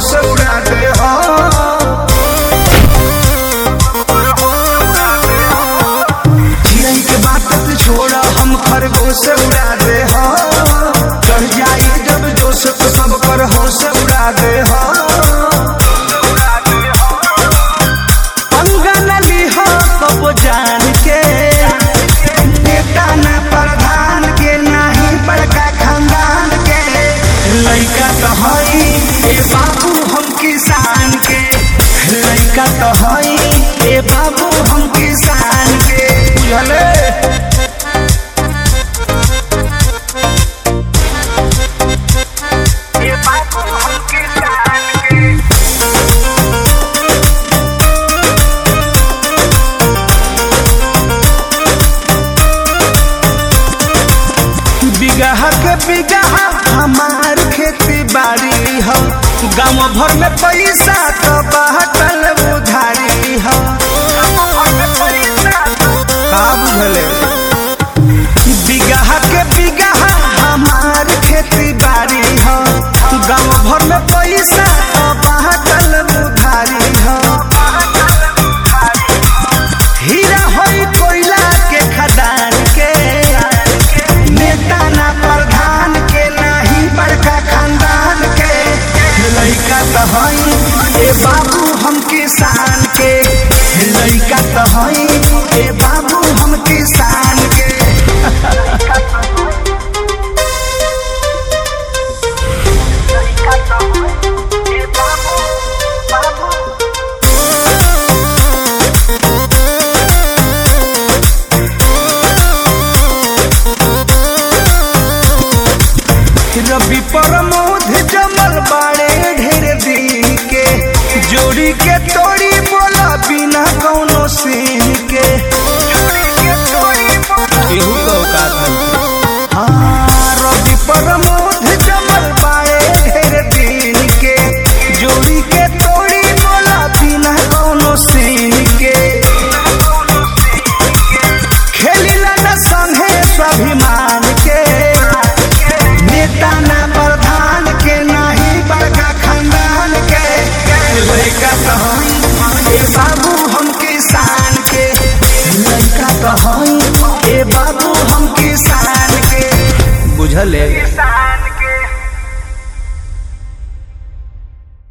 होश उड़ा दे हो। चिड़ै के बात छोड़ा हम खरगोश उड़ा दे हो। चढ़ जाई जब जोश तो सब पर होश उड़ा दे हो। जान के नेता ना प्रधान के नहीं बड़का खानदान के लड़का तो हई ए बाबू हम किसान के। लड़का तो हई ए बाबू हम किसान के। बुझले ए बाबू हम किसान के। बिगहा के बिगहा हमार खेती बाड़ी हो। गाँव भर में पैसा तो